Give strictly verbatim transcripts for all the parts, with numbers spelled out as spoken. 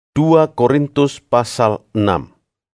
dua Korintus pasal enam.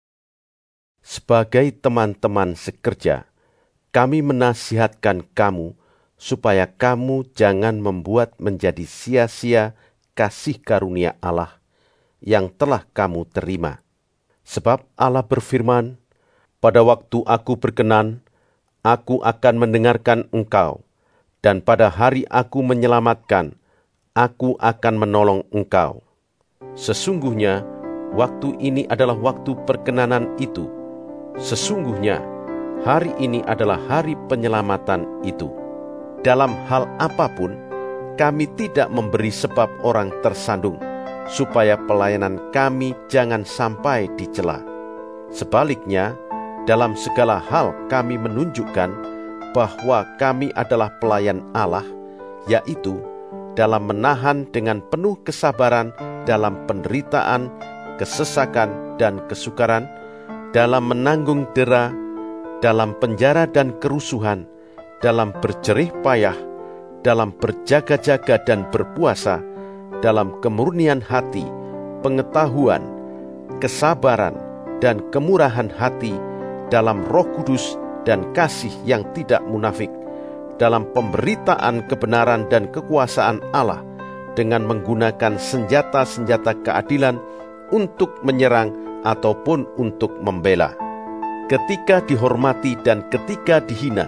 Sebagai teman-teman sekerja, kami menasihatkan kamu supaya kamu jangan membuat menjadi sia-sia kasih karunia Allah yang telah kamu terima. Sebab Allah berfirman, "Pada waktu aku berkenan, aku akan mendengarkan engkau, dan pada hari aku menyelamatkan, aku akan menolong engkau." Sesungguhnya, waktu ini adalah waktu perkenanan itu. Sesungguhnya, hari ini adalah hari penyelamatan itu. Dalam hal apapun, kami tidak memberi sebab orang tersandung, supaya pelayanan kami jangan sampai dicela. Sebaliknya, dalam segala hal kami menunjukkan bahwa kami adalah pelayan Allah, yaitu dalam menahan dengan penuh kesabaran dalam penderitaan, kesesakan, dan kesukaran, dalam menanggung dera, dalam penjara dan kerusuhan, dalam berjerih payah, dalam berjaga-jaga dan berpuasa, dalam kemurnian hati, pengetahuan, kesabaran, dan kemurahan hati, dalam Roh Kudus dan kasih yang tidak munafik, dalam pemberitaan kebenaran dan kekuasaan Allah, dengan menggunakan senjata-senjata keadilan untuk menyerang ataupun untuk membela. Ketika dihormati dan ketika dihina,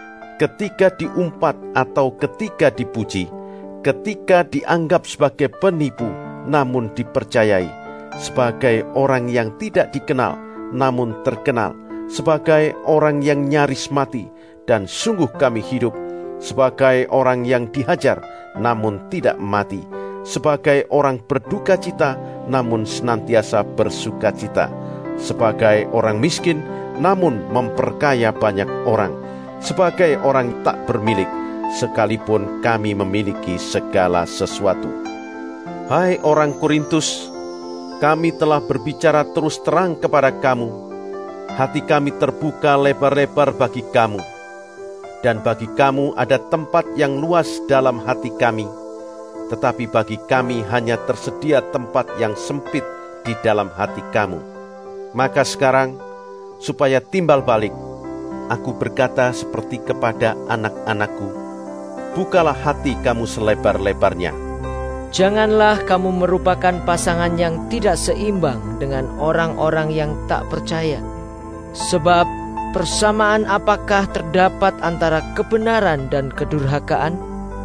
ketika diumpat atau ketika dipuji, ketika dianggap sebagai penipu namun dipercayai, sebagai orang yang tidak dikenal namun terkenal, sebagai orang yang nyaris mati dan sungguh kami hidup, sebagai orang yang dihajar namun tidak mati, sebagai orang berduka cita namun senantiasa bersuka cita, sebagai orang miskin namun memperkaya banyak orang, sebagai orang tak bermilik sekalipun kami memiliki segala sesuatu. Hai orang Korintus, kami telah berbicara terus terang kepada kamu. Hati kami terbuka lebar-lebar bagi kamu, dan bagi kamu ada tempat yang luas dalam hati kami. Tetapi bagi kami hanya tersedia tempat yang sempit di dalam hati kamu. Maka sekarang, supaya timbal balik, aku berkata seperti kepada anak-anakku, bukalah hati kamu selebar-lebarnya. Janganlah kamu merupakan pasangan yang tidak seimbang dengan orang-orang yang tak percaya. Sebab persamaan apakah terdapat antara kebenaran dan kedurhakaan?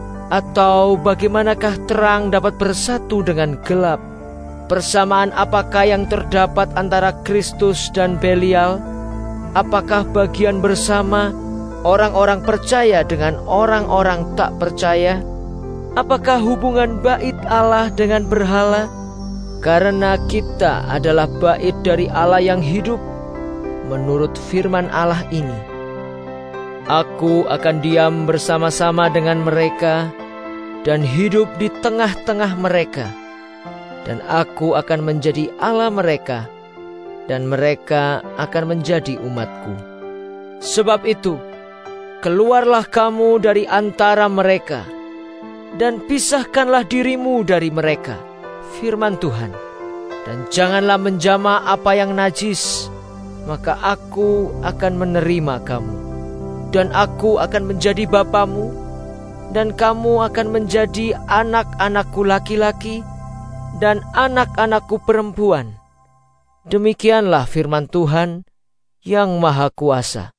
Atau bagaimanakah terang dapat bersatu dengan gelap? Persamaan apakah yang terdapat antara Kristus dan Belial? Apakah bagian bersama orang-orang percaya dengan orang-orang tak percaya? Apakah hubungan bait Allah dengan berhala? Karena kita adalah bait dari Allah yang hidup, menurut firman Allah ini, "Aku akan diam bersama-sama dengan mereka dan hidup di tengah-tengah mereka, dan aku akan menjadi Allah mereka, dan mereka akan menjadi umatku. Sebab itu, keluarlah kamu dari antara mereka, dan pisahkanlah dirimu dari mereka," firman Tuhan, "dan janganlah menjamah apa yang najis, maka aku akan menerima kamu, dan aku akan menjadi bapamu, dan kamu akan menjadi anak-anakku laki-laki dan anak-anakku perempuan. Demikianlah firman Tuhan yang Maha Kuasa."